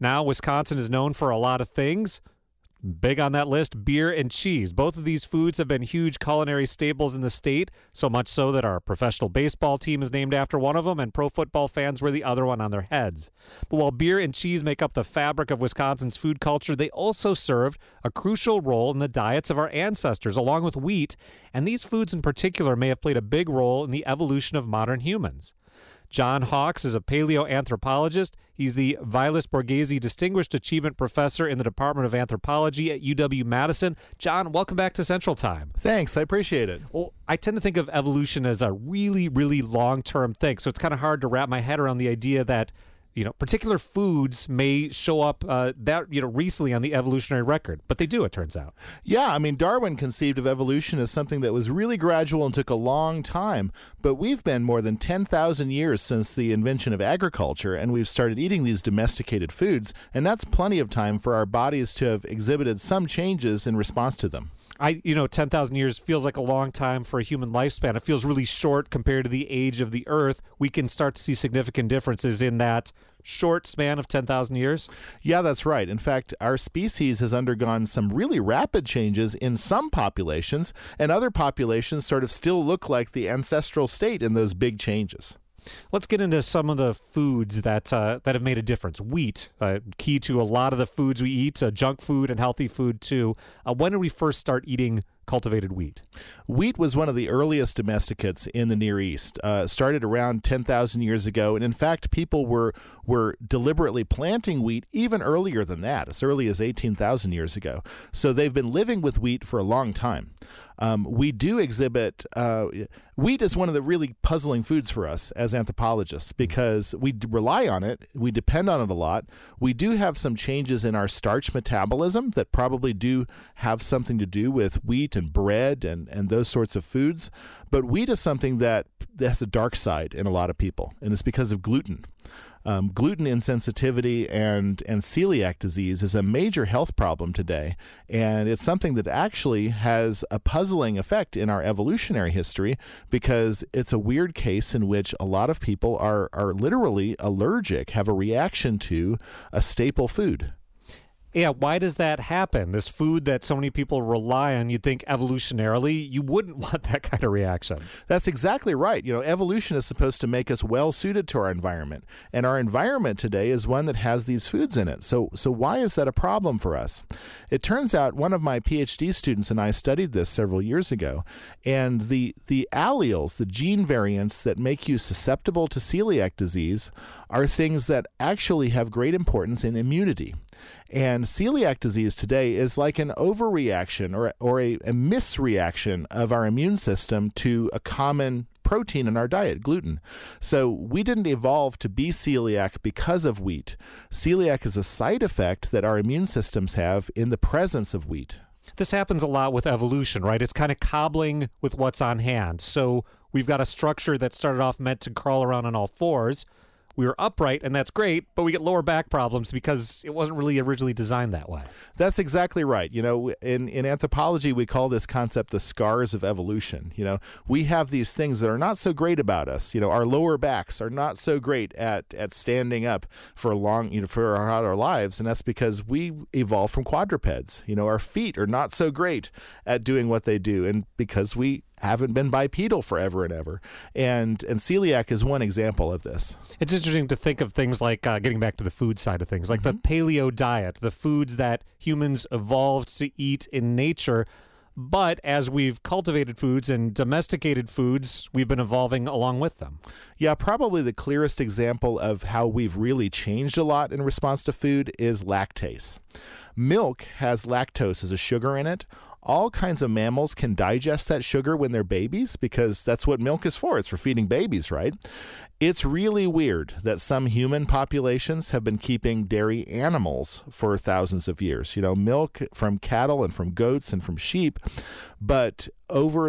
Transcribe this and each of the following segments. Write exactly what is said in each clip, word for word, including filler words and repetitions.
Now, Wisconsin is known for a lot of things. Big on that list, beer and cheese. Both of these foods have been huge culinary staples in the state, so much so that our professional baseball team is named after one of them, and pro football fans wear the other one on their heads. But while beer and cheese make up the fabric of Wisconsin's food culture, they also served a crucial role in the diets of our ancestors, along with wheat, and these foods in particular may have played a big role in the evolution of modern humans. John Hawks is a paleoanthropologist. He's the Vilas Borghese Distinguished Achievement Professor in the Department of Anthropology at U W-Madison. John, welcome back to Central Time. Thanks. I appreciate it. Well, I tend to think of evolution as a really, really long-term thing, so it's kind of hard to wrap my head around the idea that you know, particular foods may show up uh, that, you know, recently on the evolutionary record, but they do, it turns out. Yeah, I mean, Darwin conceived of evolution as something that was really gradual and took a long time, but we've been more than ten thousand years since the invention of agriculture, and we've started eating these domesticated foods, and that's plenty of time for our bodies to have exhibited some changes in response to them. I, you know, ten thousand years feels like a long time for a human lifespan. It feels really short compared to the age of the Earth. We can start to see significant differences in that short span of ten thousand years? Yeah, that's right. In fact, our species has undergone some really rapid changes in some populations, and other populations sort of still look like the ancestral state in those big changes. Let's get into some of the foods that uh, that have made a difference. Wheat, uh, key to a lot of the foods we eat, uh, junk food and healthy food too. Uh, when did we first start eating cultivated wheat? Wheat was one of the earliest domesticates in the Near East. Uh, started around ten thousand years ago, and in fact, people were were deliberately planting wheat even earlier than that, as early as eighteen thousand years ago. So they've been living with wheat for a long time. Um, we do exhibit uh, wheat is one of the really puzzling foods for us as anthropologists because we d- rely on it, we depend on it a lot. We do have some changes in our starch metabolism that probably do have something to do with wheat and bread and, and those sorts of foods. But wheat is something that, that has a dark side in a lot of people, and it's because of gluten. Um, gluten insensitivity and, and celiac disease is a major health problem today, and it's something that actually has a puzzling effect in our evolutionary history because it's a weird case in which a lot of people are, are literally allergic, have a reaction to a staple food. Yeah, why does that happen? This food that so many people rely on, you'd think evolutionarily, you wouldn't want that kind of reaction. That's exactly right. You know, evolution is supposed to make us well suited to our environment, and our environment today is one that has these foods in it. So, so why is that a problem for us? It turns out one of my PhD students and I studied this several years ago, and the the alleles, the gene variants that make you susceptible to celiac disease, are things that actually have great importance in immunity. And celiac disease today is like an overreaction or, or a, a misreaction of our immune system to a common protein in our diet, gluten. So we didn't evolve to be celiac because of wheat. Celiac is a side effect that our immune systems have in the presence of wheat. This happens a lot with evolution, right? It's kind of cobbling with what's on hand. So we've got a structure that started off meant to crawl around on all fours. We were upright, and that's great, but we get lower back problems because it wasn't really originally designed that way. That's exactly right. You know, in, in anthropology, we call this concept the scars of evolution. You know, we have these things that are not so great about us. You know, our lower backs are not so great at, at standing up for long, you know, for our, our lives, and that's because we evolved from quadrupeds. You know, our feet are not so great at doing what they do, and because we haven't been bipedal forever and ever. And and celiac is one example of this. It's interesting to think of things like, uh, getting back to the food side of things, like mm-hmm. the paleo diet, the foods that humans evolved to eat in nature. But as we've cultivated foods and domesticated foods, we've been evolving along with them. Yeah, probably the clearest example of how we've really changed a lot in response to food is lactase. Milk has lactose as a sugar in it. All kinds of mammals can digest that sugar when they're babies because that's what milk is for. It's for feeding babies, right? It's really weird that some human populations have been keeping dairy animals for thousands of years. You know, milk from cattle and from goats and from sheep. But over the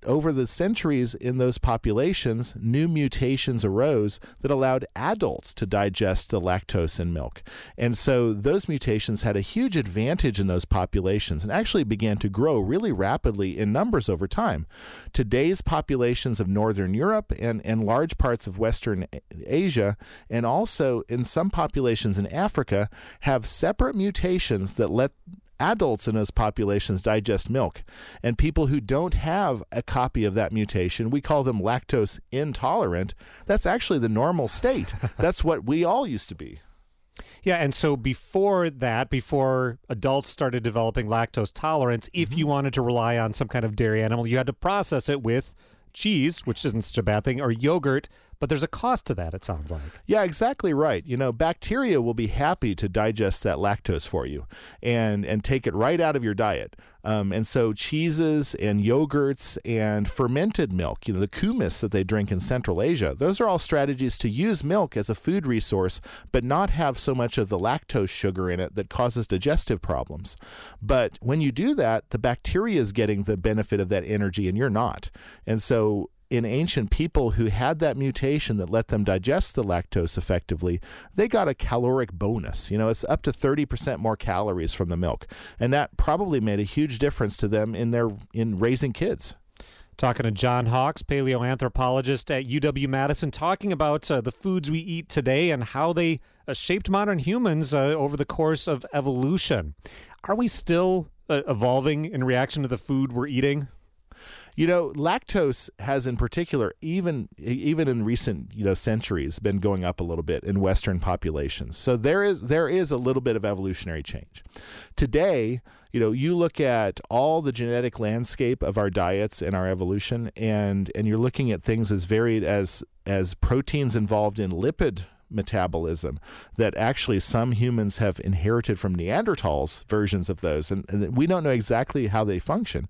over the centuries in those populations, new mutations arose that allowed adults to digest the lactose in milk. And so those mutations had a huge advantage in those populations and actually began to grow really rapidly in numbers over time. Today's populations of Northern Europe and, and large parts of Western Asia, and also in some populations in Africa, have separate mutations that let adults in those populations digest milk. And people who don't have a copy of that mutation, we call them lactose intolerant. That's actually the normal state. That's what we all used to be. Yeah, and so before that, before adults started developing lactose tolerance, if mm-hmm. you wanted to rely on some kind of dairy animal, you had to process it with cheese, which isn't such a bad thing, or yogurt, but there's a cost to that, it sounds like. Yeah, exactly right. You know, bacteria will be happy to digest that lactose for you and, and take it right out of your diet. Um, and so cheeses and yogurts and fermented milk, you know, the kumis that they drink in Central Asia, those are all strategies to use milk as a food resource, but not have so much of the lactose sugar in it that causes digestive problems. But when you do that, the bacteria is getting the benefit of that energy and you're not. And so in ancient people who had that mutation that let them digest the lactose effectively, they got a caloric bonus. You know, it's up to thirty percent more calories from the milk. And that probably made a huge difference to them in their in raising kids. Talking to John Hawks, paleoanthropologist at U W Madison, talking about uh, the foods we eat today and how they uh, shaped modern humans uh, over the course of evolution. Are we still uh, evolving in reaction to the food we're eating? You know, lactose has in particular, even even in recent you know centuries, been going up a little bit in Western populations. So there is there is a little bit of evolutionary change. Today, you know, you look at all the genetic landscape of our diets and our evolution, and and you're looking at things as varied as as proteins involved in lipid metabolism that actually some humans have inherited from Neanderthals, versions of those, and, and we don't know exactly how they function,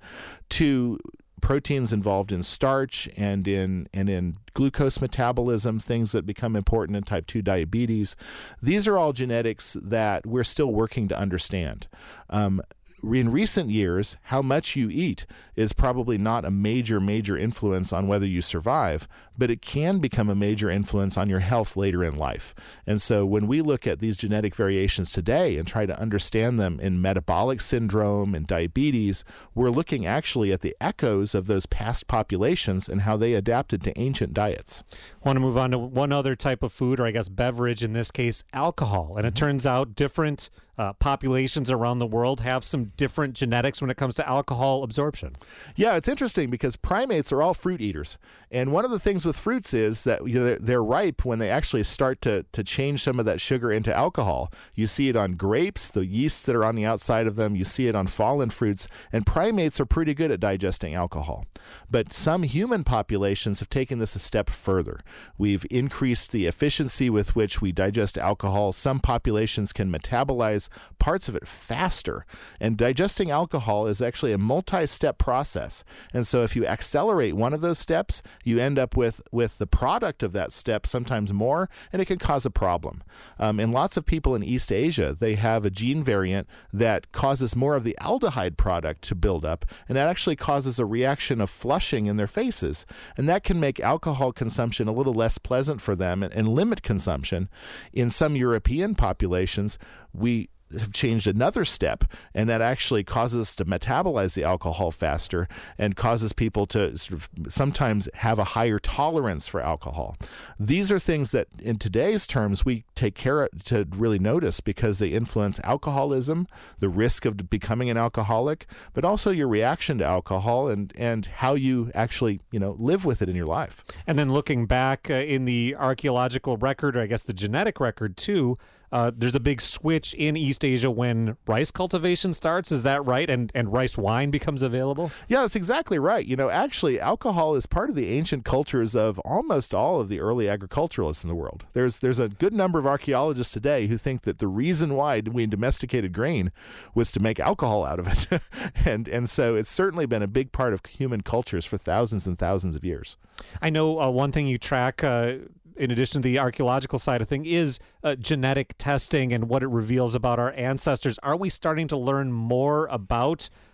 to proteins involved in starch and in and in glucose metabolism, things that become important in type two diabetes. These are all genetics that we're still working to understand. Um, in recent years, how much you eat is probably not a major, major influence on whether you survive, but it can become a major influence on your health later in life. And so when we look at these genetic variations today and try to understand them in metabolic syndrome and diabetes, we're looking actually at the echoes of those past populations and how they adapted to ancient diets. I want to move on to one other type of food, or I guess beverage, in this case, alcohol. And it turns out different Uh, populations around the world have some different genetics when it comes to alcohol absorption. Yeah, it's interesting because primates are all fruit eaters. And one of the things with fruits is that you know, they're, they're ripe when they actually start to, to change some of that sugar into alcohol. You see it on grapes, the yeasts that are on the outside of them. You see it on fallen fruits. And primates are pretty good at digesting alcohol. But some human populations have taken this a step further. We've increased the efficiency with which we digest alcohol. Some populations can metabolize parts of it faster. And digesting alcohol is actually a multi-step process. And so if you accelerate one of those steps, you end up with, with the product of that step, sometimes more, and it can cause a problem. Um, in lots of people in East Asia, they have a gene variant that causes more of the aldehyde product to build up, and that actually causes a reaction of flushing in their faces. And that can make alcohol consumption a little less pleasant for them and, and limit consumption. In some European populations, we have changed another step, and that actually causes us to metabolize the alcohol faster and causes people to sort of sometimes have a higher tolerance for alcohol. These are things that in today's terms we take care to really notice because they influence alcoholism, the risk of becoming an alcoholic, but also your reaction to alcohol and, and how you actually, you know, live with it in your life. And then looking back uh, in the archaeological record, or I guess the genetic record too, Uh, there's a big switch in East Asia when rice cultivation starts. Is that right? And and rice wine becomes available? Yeah, that's exactly right. You know, actually, alcohol is part of the ancient cultures of almost all of the early agriculturalists in the world. There's there's a good number of archaeologists today who think that the reason why we domesticated grain was to make alcohol out of it. and and so it's certainly been a big part of human cultures for thousands and thousands of years. I know uh, one thing you track uh, in addition to the archaeological side of thing, is uh, genetic testing and what it reveals about our ancestors. Are we starting to learn more about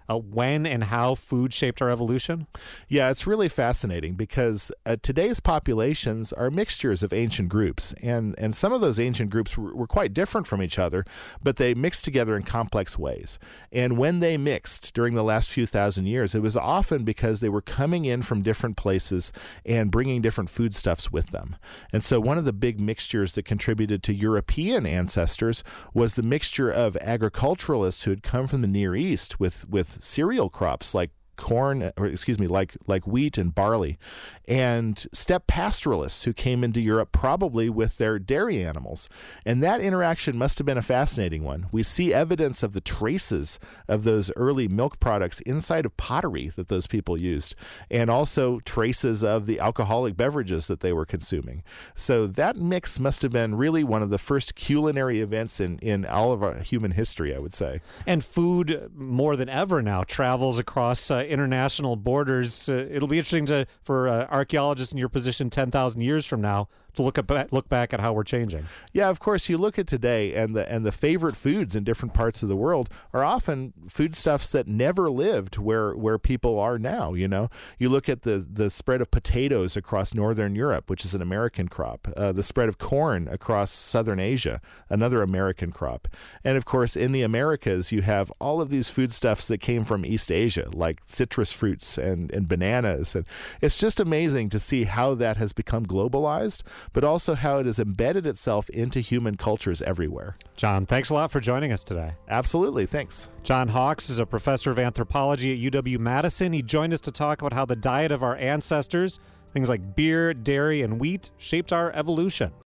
uh, when and how food shaped our evolution? Yeah, it's really fascinating because uh, today's populations are mixtures of ancient groups, and, and some of those ancient groups were, were quite different from each other, but they mixed together in complex ways. And when they mixed during the last few thousand years, it was often because they were coming in from different places and bringing different foodstuffs with them. And so one of the big mixtures that contributed to European ancestors was the mixture of agriculturalists who had come from the Near East with, with cereal crops like corn, or excuse me, like like wheat and barley, and steppe pastoralists who came into Europe probably with their dairy animals. And that interaction must have been a fascinating one. We see evidence of the traces of those early milk products inside of pottery that those people used, and also traces of the alcoholic beverages that they were consuming. So that mix must have been really one of the first culinary events in, in all of our human history, I would say. And food, more than ever now, travels across uh, international borders. Uh, it'll be interesting to for uh, archaeologists in your position ten thousand years from now to look at look back at how we're changing. Yeah, of course, you look at today, and the and the favorite foods in different parts of the world are often foodstuffs that never lived where where people are now. You know, you look at the the spread of potatoes across northern Europe, which is an American crop, uh, the spread of corn across southern Asia, another American crop, and of course, in the Americas, you have all of these foodstuffs that came from East Asia, like citrus fruits and and bananas, and it's just amazing to see how that has become globalized, but also how it has embedded itself into human cultures everywhere. John, thanks a lot for joining us today. Absolutely. Thanks. John Hawks is a professor of anthropology at U W-Madison. He joined us to talk about how the diet of our ancestors, things like beer, dairy, and wheat, shaped our evolution.